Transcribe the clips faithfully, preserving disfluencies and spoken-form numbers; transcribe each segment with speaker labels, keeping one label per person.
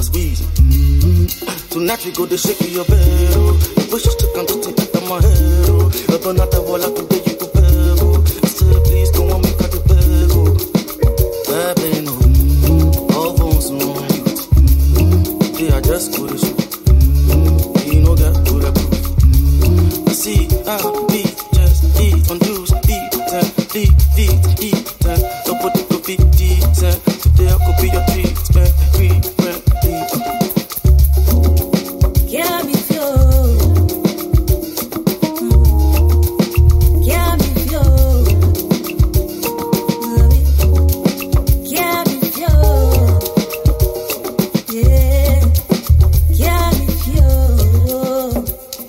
Speaker 1: a squeeze. Mm-hmm. Tonight we go to shake your bed. The bushes to come to take out my head. I don't have to wall up today, you go bebo. I said, please go on, make out the bebo. Baby, no. Mm-hmm. All bones on you. Mm-hmm. Yeah, I just go to show. Mm-hmm. You know that, do that. Mm-hmm. I see, I be just eat on juice, eat, and eat, eat, eat, and nobody could be decent. Today I could be your treatment, treatment, treatment.
Speaker 2: Can't be pure. Can't be pure. Can't be pure. Yeah. Can't be pure.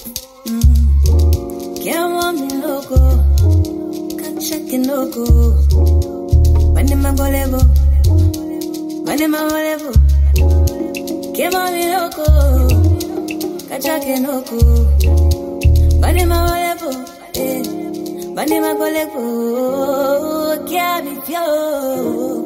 Speaker 2: Can't want me loco. Can't check it loco. When am I volleyball? When am I volleyball? Can't want me loco. Kachake noko, bani ma walepo, eh, bani ma koleko, kia mi pio.